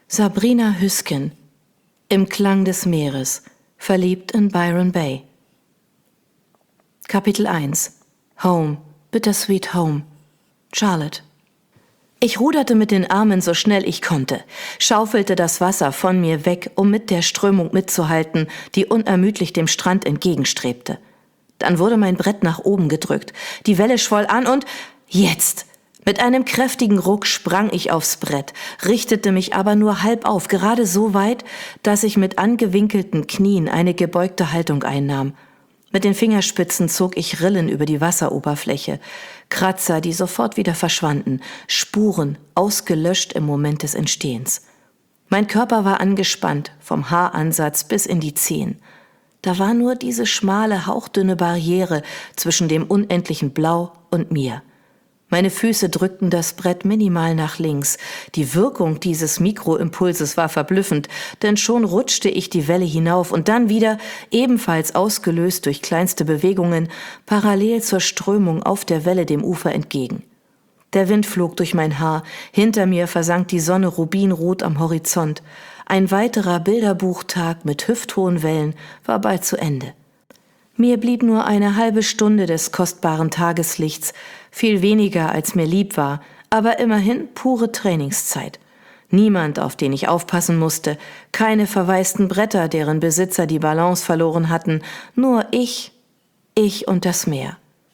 Sabrina Hüsken, Im Klang des Meeres, verliebt in Byron Bay. Kapitel 1. Home, Bittersweet Home. Charlotte. Ich ruderte mit den Armen so schnell ich konnte, schaufelte das Wasser von mir weg, um mit der Strömung mitzuhalten, die unermüdlich dem Strand entgegenstrebte. Dann wurde mein Brett nach oben gedrückt, die Welle schwoll an und jetzt! Mit einem kräftigen Ruck sprang ich aufs Brett, richtete mich aber nur halb auf, gerade so weit, dass ich mit angewinkelten Knien eine gebeugte Haltung einnahm. Mit den Fingerspitzen zog ich Rillen über die Wasseroberfläche, Kratzer, die sofort wieder verschwanden, Spuren, ausgelöscht im Moment des Entstehens. Mein Körper war angespannt, vom Haaransatz bis in die Zehen. Da war nur diese schmale, hauchdünne Barriere zwischen dem unendlichen Blau und mir. Meine Füße drückten das Brett minimal nach links. Die Wirkung dieses Mikroimpulses war verblüffend, denn schon rutschte ich die Welle hinauf und dann wieder, ebenfalls ausgelöst durch kleinste Bewegungen, parallel zur Strömung auf der Welle dem Ufer entgegen. Der Wind flog durch mein Haar, hinter mir versank die Sonne rubinrot am Horizont. Ein weiterer Bilderbuchtag mit hüfthohen Wellen war bald zu Ende. Mir blieb nur eine halbe Stunde des kostbaren Tageslichts, viel weniger als mir lieb war, aber immerhin pure Trainingszeit. Niemand, auf den ich aufpassen musste, keine verwaisten Bretter, deren Besitzer die Balance verloren hatten, nur ich und das Meer.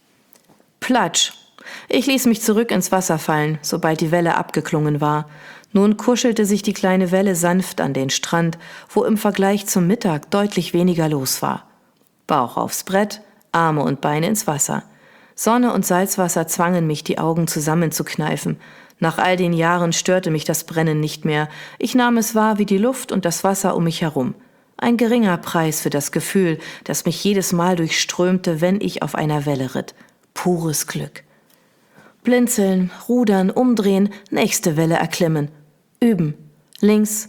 Platsch! Ich ließ mich zurück ins Wasser fallen, sobald die Welle abgeklungen war. Nun kuschelte sich die kleine Welle sanft an den Strand, wo im Vergleich zum Mittag deutlich weniger los war. Bauch aufs Brett, Arme und Beine ins Wasser. Sonne und Salzwasser zwangen mich, die Augen zusammenzukneifen. Nach all den Jahren störte mich das Brennen nicht mehr. Ich nahm es wahr wie die Luft und das Wasser um mich herum. Ein geringer Preis für das Gefühl, das mich jedes Mal durchströmte, wenn ich auf einer Welle ritt. Pures Glück. Blinzeln, rudern, umdrehen, nächste Welle erklimmen. Üben. Links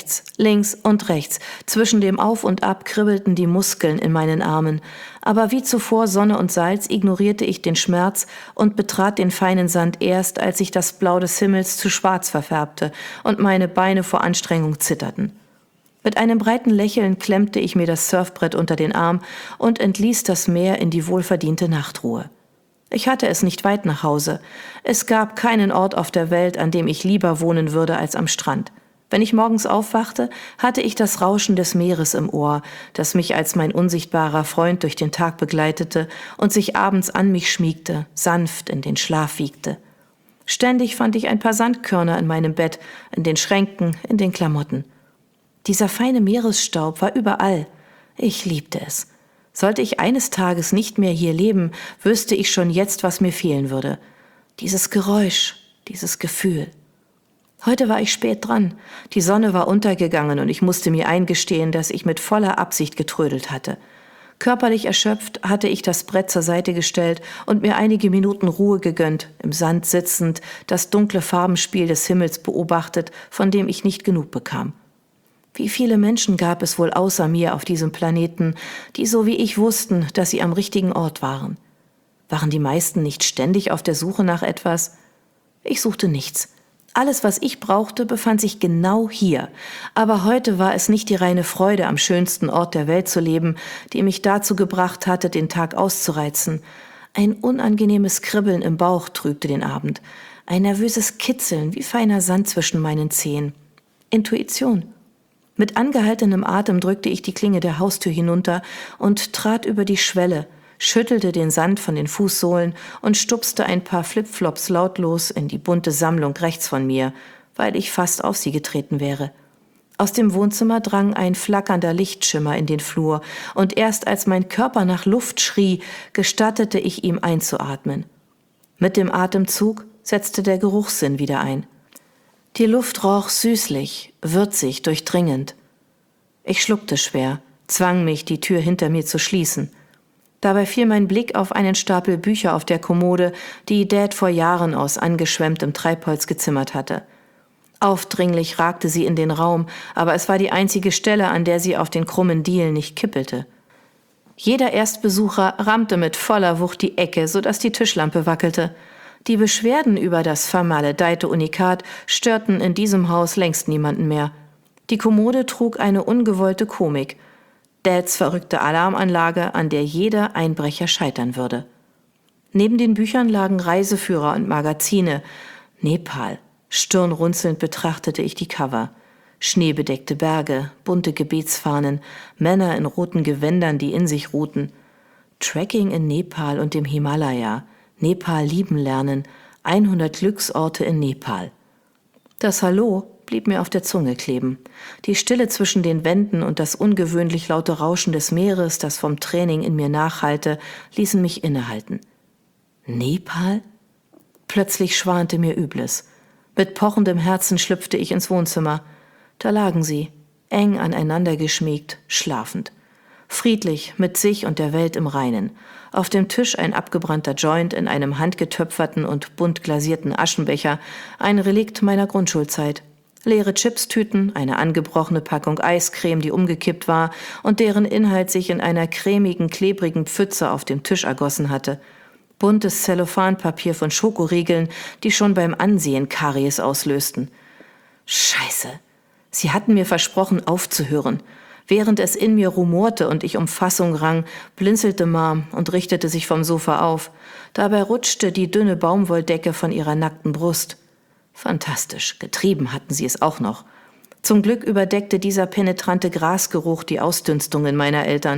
und rechts. Zwischen dem Auf und Ab kribbelten die Muskeln in meinen Armen. Aber wie zuvor Sonne und Salz ignorierte ich den Schmerz und betrat den feinen Sand erst, als sich das Blau des Himmels zu schwarz verfärbte und meine Beine vor Anstrengung zitterten. Mit einem breiten Lächeln klemmte ich mir das Surfbrett unter den Arm und entließ das Meer in die wohlverdiente Nachtruhe. Ich hatte es nicht weit nach Hause. Es gab keinen Ort auf der Welt, an dem ich lieber wohnen würde als am Strand. Wenn ich morgens aufwachte, hatte ich das Rauschen des Meeres im Ohr, das mich als mein unsichtbarer Freund durch den Tag begleitete und sich abends an mich schmiegte, sanft in den Schlaf wiegte. Ständig fand ich ein paar Sandkörner in meinem Bett, in den Schränken, in den Klamotten. Dieser feine Meeresstaub war überall. Ich liebte es. Sollte ich eines Tages nicht mehr hier leben, wüsste ich schon jetzt, was mir fehlen würde. Dieses Geräusch, dieses Gefühl. Heute war ich spät dran. Die Sonne war untergegangen und ich musste mir eingestehen, dass ich mit voller Absicht getrödelt hatte. Körperlich erschöpft hatte ich das Brett zur Seite gestellt und mir einige Minuten Ruhe gegönnt, im Sand sitzend, das dunkle Farbenspiel des Himmels beobachtet, von dem ich nicht genug bekam. Wie viele Menschen gab es wohl außer mir auf diesem Planeten, die so wie ich wussten, dass sie am richtigen Ort waren? Waren die meisten nicht ständig auf der Suche nach etwas? Ich suchte nichts. Alles, was ich brauchte, befand sich genau hier. Aber heute war es nicht die reine Freude, am schönsten Ort der Welt zu leben, die mich dazu gebracht hatte, den Tag auszureizen. Ein unangenehmes Kribbeln im Bauch trübte den Abend. Ein nervöses Kitzeln wie feiner Sand zwischen meinen Zehen. Intuition. Mit angehaltenem Atem drückte ich die Klinge der Haustür hinunter und trat über die Schwelle, schüttelte den Sand von den Fußsohlen und stupste ein paar Flipflops lautlos in die bunte Sammlung rechts von mir, weil ich fast auf sie getreten wäre. Aus dem Wohnzimmer drang ein flackernder Lichtschimmer in den Flur, und erst als mein Körper nach Luft schrie, gestattete ich ihm einzuatmen. Mit dem Atemzug setzte der Geruchssinn wieder ein. Die Luft roch süßlich, würzig, durchdringend. Ich schluckte schwer, zwang mich, die Tür hinter mir zu schließen. Dabei fiel mein Blick auf einen Stapel Bücher auf der Kommode, die Dad vor Jahren aus angeschwemmtem Treibholz gezimmert hatte. Aufdringlich ragte sie in den Raum, aber es war die einzige Stelle, an der sie auf den krummen Dielen nicht kippelte. Jeder Erstbesucher rammte mit voller Wucht die Ecke, sodass die Tischlampe wackelte. Die Beschwerden über das vermaledeite Unikat störten in diesem Haus längst niemanden mehr. Die Kommode trug eine ungewollte Komik. Dads verrückte Alarmanlage, an der jeder Einbrecher scheitern würde. Neben den Büchern lagen Reiseführer und Magazine. Nepal. Stirnrunzelnd betrachtete ich die Cover. Schneebedeckte Berge, bunte Gebetsfahnen, Männer in roten Gewändern, die in sich ruhten. Trekking in Nepal und dem Himalaya. Nepal lieben lernen. 100 Glücksorte in Nepal. Das Hallo blieb mir auf der Zunge kleben. Die Stille zwischen den Wänden und das ungewöhnlich laute Rauschen des Meeres, das vom Training in mir nachhallte, ließen mich innehalten. Nepal? Plötzlich schwante mir Übles. Mit pochendem Herzen schlüpfte ich ins Wohnzimmer. Da lagen sie, eng aneinander geschmiegt, schlafend. Friedlich, mit sich und der Welt im Reinen. Auf dem Tisch ein abgebrannter Joint in einem handgetöpferten und bunt glasierten Aschenbecher, ein Relikt meiner Grundschulzeit. Leere Chipstüten, eine angebrochene Packung Eiscreme, die umgekippt war und deren Inhalt sich in einer cremigen, klebrigen Pfütze auf dem Tisch ergossen hatte. Buntes Zellophanpapier von Schokoriegeln, die schon beim Ansehen Karies auslösten. Scheiße! Sie hatten mir versprochen, aufzuhören. Während es in mir rumorte und ich um Fassung rang, blinzelte Mom und richtete sich vom Sofa auf. Dabei rutschte die dünne Baumwolldecke von ihrer nackten Brust. Fantastisch, getrieben hatten sie es auch noch. Zum Glück überdeckte dieser penetrante Grasgeruch die Ausdünstungen meiner Eltern.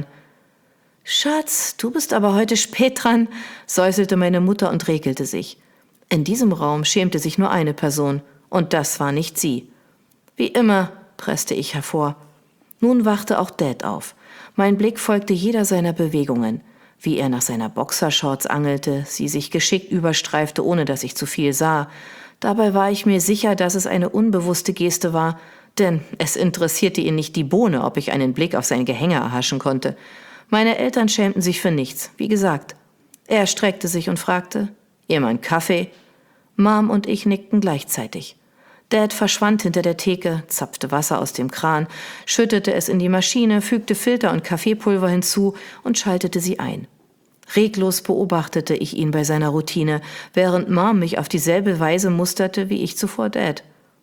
»Schatz, du bist aber heute spät dran«, säuselte meine Mutter und regelte sich. In diesem Raum schämte sich nur eine Person, und das war nicht sie. »Wie immer«, presste ich hervor. Nun wachte auch Dad auf. Mein Blick folgte jeder seiner Bewegungen. Wie er nach seiner Boxershorts angelte, sie sich geschickt überstreifte, ohne dass ich zu viel sah. Dabei war ich mir sicher, dass es eine unbewusste Geste war, denn es interessierte ihn nicht die Bohne, ob ich einen Blick auf sein Gehänge erhaschen konnte. Meine Eltern schämten sich für nichts, wie gesagt. Er streckte sich und fragte, »Jemand Kaffee?« Mom und ich nickten gleichzeitig. Dad verschwand hinter der Theke, zapfte Wasser aus dem Kran, schüttete es in die Maschine, fügte Filter und Kaffeepulver hinzu und schaltete sie ein. Reglos beobachtete ich ihn bei seiner Routine, während Mom mich auf dieselbe Weise musterte wie ich zuvor Dad.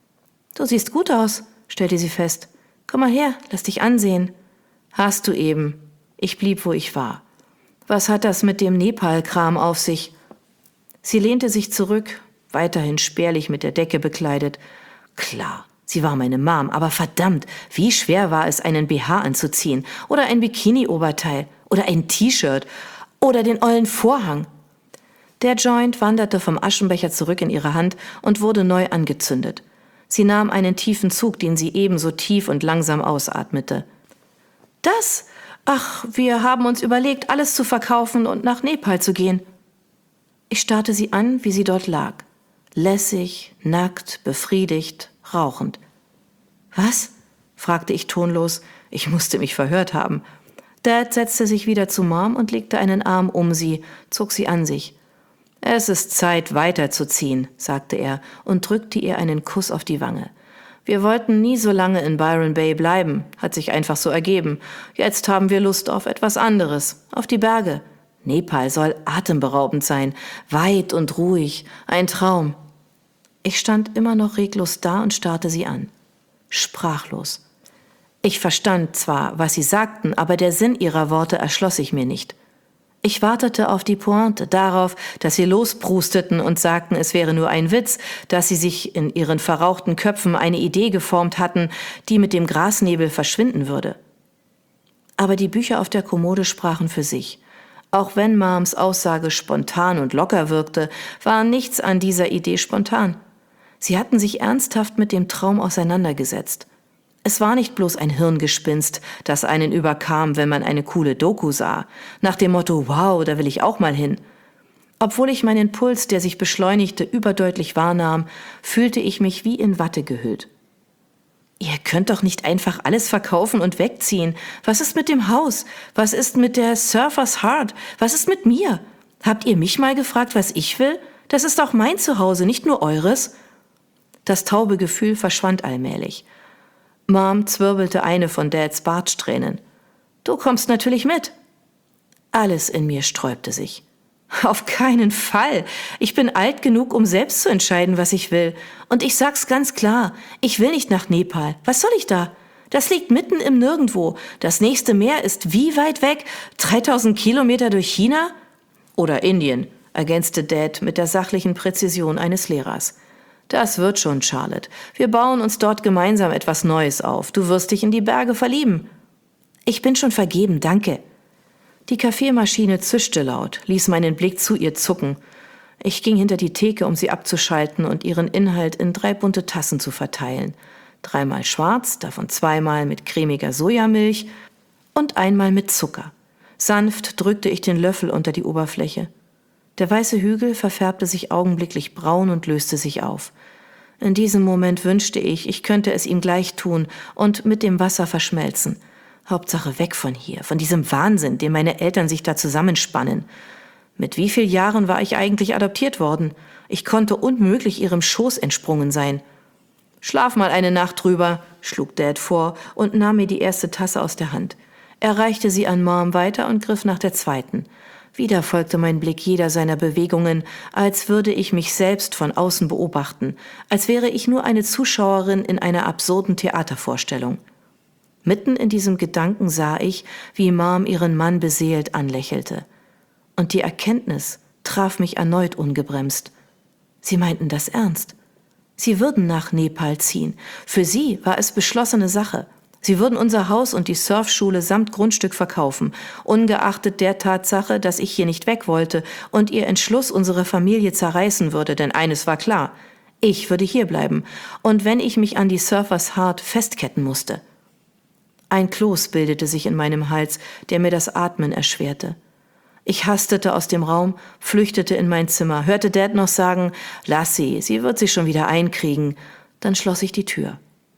»Du siehst gut aus«, stellte sie fest. »Komm mal her, lass dich ansehen.« »Hast du eben.« Ich blieb, wo ich war. »Was hat das mit dem Nepal-Kram auf sich?« Sie lehnte sich zurück, weiterhin spärlich mit der Decke bekleidet. Klar, sie war meine Mom, aber verdammt, wie schwer war es, einen BH anzuziehen oder ein Bikini-Oberteil oder ein T-Shirt oder den ollen Vorhang. Der Joint wanderte vom Aschenbecher zurück in ihre Hand und wurde neu angezündet. Sie nahm einen tiefen Zug, den sie ebenso tief und langsam ausatmete. »Das? Ach, wir haben uns überlegt, alles zu verkaufen und nach Nepal zu gehen.« Ich starrte sie an, wie sie dort lag. Lässig, nackt, befriedigt, rauchend. »Was?« fragte ich tonlos. Ich musste mich verhört haben. Dad setzte sich wieder zu Mom und legte einen Arm um sie, zog sie an sich. »Es ist Zeit, weiterzuziehen«, sagte er und drückte ihr einen Kuss auf die Wange. »Wir wollten nie so lange in Byron Bay bleiben, hat sich einfach so ergeben. Jetzt haben wir Lust auf etwas anderes, auf die Berge. Nepal soll atemberaubend sein, weit und ruhig, ein Traum.« Ich stand immer noch reglos da und starrte sie an. Sprachlos. Ich verstand zwar, was sie sagten, aber der Sinn ihrer Worte erschloss sich mir nicht. Ich wartete auf die Pointe, darauf, dass sie losprusteten und sagten, es wäre nur ein Witz, dass sie sich in ihren verrauchten Köpfen eine Idee geformt hatten, die mit dem Grasnebel verschwinden würde. Aber die Bücher auf der Kommode sprachen für sich. Auch wenn Moms Aussage spontan und locker wirkte, war nichts an dieser Idee spontan. Sie hatten sich ernsthaft mit dem Traum auseinandergesetzt. Es war nicht bloß ein Hirngespinst, das einen überkam, wenn man eine coole Doku sah, nach dem Motto, wow, da will ich auch mal hin. Obwohl ich meinen Puls, der sich beschleunigte, überdeutlich wahrnahm, fühlte ich mich wie in Watte gehüllt. »Ihr könnt doch nicht einfach alles verkaufen und wegziehen. Was ist mit dem Haus? Was ist mit der Surfers Heart? Was ist mit mir? Habt ihr mich mal gefragt, was ich will? Das ist auch mein Zuhause, nicht nur eures.« Das taube Gefühl verschwand allmählich. Mom zwirbelte eine von Dads Bartsträhnen. »Du kommst natürlich mit.« Alles in mir sträubte sich. Auf keinen Fall. Ich bin alt genug, um selbst zu entscheiden, was ich will. Und ich sag's ganz klar, ich will nicht nach Nepal. Was soll ich da? Das liegt mitten im Nirgendwo. Das nächste Meer ist wie weit weg? 3000 Kilometer durch China? Oder Indien, ergänzte Dad mit der sachlichen Präzision eines Lehrers. Das wird schon, Charlotte. Wir bauen uns dort gemeinsam etwas Neues auf. Du wirst dich in die Berge verlieben. Ich bin schon vergeben, danke. Die Kaffeemaschine zischte laut, ließ meinen Blick zu ihr zucken. Ich ging hinter die Theke, um sie abzuschalten und ihren Inhalt in 3 bunte Tassen zu verteilen. 3-mal schwarz, davon 2-mal mit cremiger Sojamilch und 1-mal mit Zucker. Sanft drückte ich den Löffel unter die Oberfläche. Der weiße Hügel verfärbte sich augenblicklich braun und löste sich auf. In diesem Moment wünschte ich, ich könnte es ihm gleich tun und mit dem Wasser verschmelzen. Hauptsache weg von hier, von diesem Wahnsinn, den meine Eltern sich da zusammenspannen. Mit wie vielen Jahren war ich eigentlich adoptiert worden? Ich konnte unmöglich ihrem Schoß entsprungen sein. »Schlaf mal eine Nacht drüber«, schlug Dad vor und nahm mir die erste Tasse aus der Hand. Er reichte sie an Mom weiter und griff nach der zweiten. Wieder folgte mein Blick jeder seiner Bewegungen, als würde ich mich selbst von außen beobachten, als wäre ich nur eine Zuschauerin in einer absurden Theatervorstellung. Mitten in diesem Gedanken sah ich, wie Mom ihren Mann beseelt anlächelte. Und die Erkenntnis traf mich erneut ungebremst. Sie meinten das ernst. Sie würden nach Nepal ziehen. Für sie war es beschlossene Sache. Sie würden unser Haus und die Surfschule samt Grundstück verkaufen, ungeachtet der Tatsache, dass ich hier nicht weg wollte und ihr Entschluss unsere Familie zerreißen würde, denn eines war klar: Ich würde hierbleiben, und wenn ich mich an die Surfers Heart festketten musste. Ein Kloß bildete sich in meinem Hals, der mir das Atmen erschwerte. Ich hastete aus dem Raum, flüchtete in mein Zimmer, hörte Dad noch sagen: »Lass sie wird sich schon wieder einkriegen.« Dann schloss ich die Tür.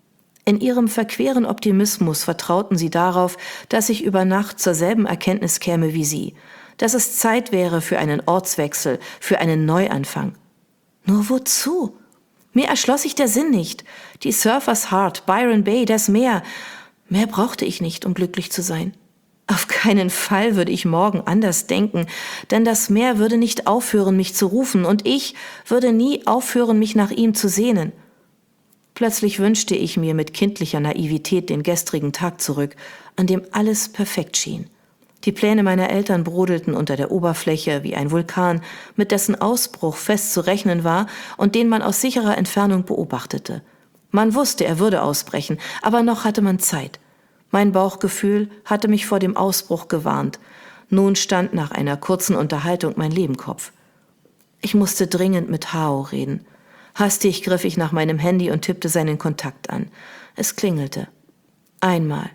In ihrem verqueren Optimismus vertrauten sie darauf, dass ich über Nacht zur selben Erkenntnis käme wie sie, dass es Zeit wäre für einen Ortswechsel, für einen Neuanfang. Nur wozu? Mir erschloss sich der Sinn nicht. Die Surfers Heart, Byron Bay, das Meer. Mehr brauchte ich nicht, um glücklich zu sein. Auf keinen Fall würde ich morgen anders denken, denn das Meer würde nicht aufhören, mich zu rufen, und ich würde nie aufhören, mich nach ihm zu sehnen. Plötzlich wünschte ich mir mit kindlicher Naivität den gestrigen Tag zurück, an dem alles perfekt schien. Die Pläne meiner Eltern brodelten unter der Oberfläche wie ein Vulkan, mit dessen Ausbruch fest zu rechnen war und den man aus sicherer Entfernung beobachtete. Man wusste, er würde ausbrechen, aber noch hatte man Zeit. Mein Bauchgefühl hatte mich vor dem Ausbruch gewarnt. Nun stand nach einer kurzen Unterhaltung mein Leben Kopf. Ich musste dringend mit Hao reden. Hastig griff ich nach meinem Handy und tippte seinen Kontakt an. Es klingelte. 1-mal,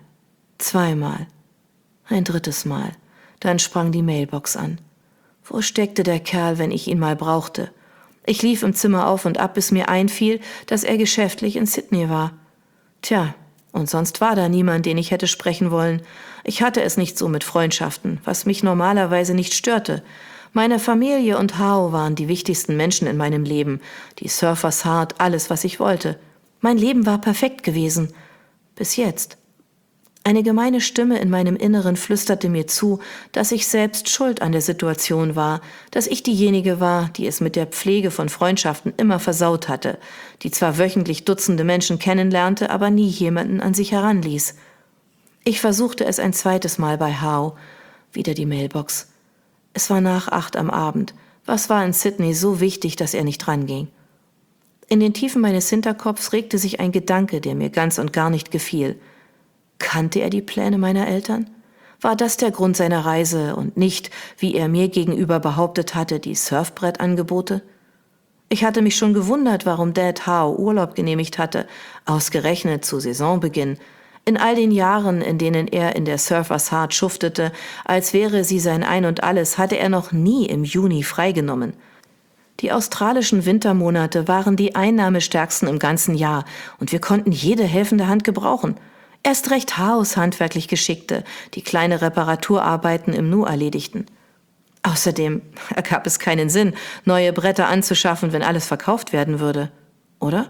2-mal, ein 3. Mal. Dann sprang die Mailbox an. Wo steckte der Kerl, wenn ich ihn mal brauchte? Ich lief im Zimmer auf und ab, bis mir einfiel, dass er geschäftlich in Sydney war. Tja, und sonst war da niemand, den ich hätte sprechen wollen. Ich hatte es nicht so mit Freundschaften, was mich normalerweise nicht störte. Meine Familie und Hao waren die wichtigsten Menschen in meinem Leben. Die Surfers Heart, alles, was ich wollte. Mein Leben war perfekt gewesen. Bis jetzt. Eine gemeine Stimme in meinem Inneren flüsterte mir zu, dass ich selbst schuld an der Situation war, dass ich diejenige war, die es mit der Pflege von Freundschaften immer versaut hatte, die zwar wöchentlich Dutzende Menschen kennenlernte, aber nie jemanden an sich heranließ. Ich versuchte es ein 2. Mal bei Hao. Wieder die Mailbox. Es war nach 8 am Abend. Was war in Sydney so wichtig, dass er nicht ranging? In den Tiefen meines Hinterkopfs regte sich ein Gedanke, der mir ganz und gar nicht gefiel. Kannte er die Pläne meiner Eltern? War das der Grund seiner Reise und nicht, wie er mir gegenüber behauptet hatte, die Surfbrettangebote? Ich hatte mich schon gewundert, warum Dad Hao Urlaub genehmigt hatte, ausgerechnet zu Saisonbeginn. In all den Jahren, in denen er in der Surfers Heart schuftete, als wäre sie sein Ein und Alles, hatte er noch nie im Juni freigenommen. Die australischen Wintermonate waren die einnahmestärksten im ganzen Jahr und wir konnten jede helfende Hand gebrauchen. Erst recht Haos handwerklich Geschickte, die kleine Reparaturarbeiten im Nu erledigten. Außerdem ergab es keinen Sinn, neue Bretter anzuschaffen, wenn alles verkauft werden würde. Oder?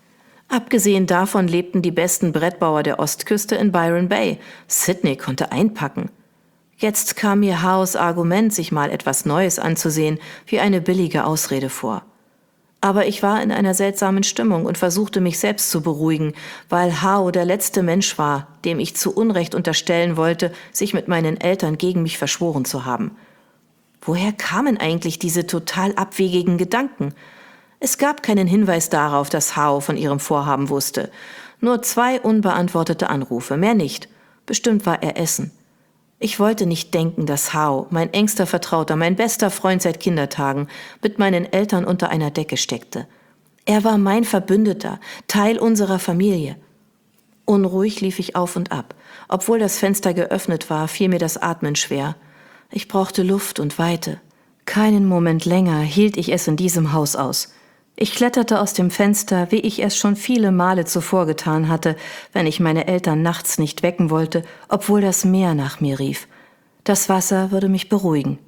Abgesehen davon lebten die besten Brettbauer der Ostküste in Byron Bay. Sydney konnte einpacken. Jetzt kam mir Hows Argument, sich mal etwas Neues anzusehen, wie eine billige Ausrede vor. Aber ich war in einer seltsamen Stimmung und versuchte mich selbst zu beruhigen, weil Howe der letzte Mensch war, dem ich zu Unrecht unterstellen wollte, sich mit meinen Eltern gegen mich verschworen zu haben. Woher kamen eigentlich diese total abwegigen Gedanken? Es gab keinen Hinweis darauf, dass Howe von ihrem Vorhaben wusste. Nur 2 unbeantwortete Anrufe, mehr nicht. Bestimmt war er essen. Ich wollte nicht denken, dass Howe, mein engster Vertrauter, mein bester Freund seit Kindertagen, mit meinen Eltern unter einer Decke steckte. Er war mein Verbündeter, Teil unserer Familie. Unruhig lief ich auf und ab. Obwohl das Fenster geöffnet war, fiel mir das Atmen schwer. Ich brauchte Luft und Weite. Keinen Moment länger hielt ich es in diesem Haus aus. Ich kletterte aus dem Fenster, wie ich es schon viele Male zuvor getan hatte, wenn ich meine Eltern nachts nicht wecken wollte, obwohl das Meer nach mir rief. Das Wasser würde mich beruhigen.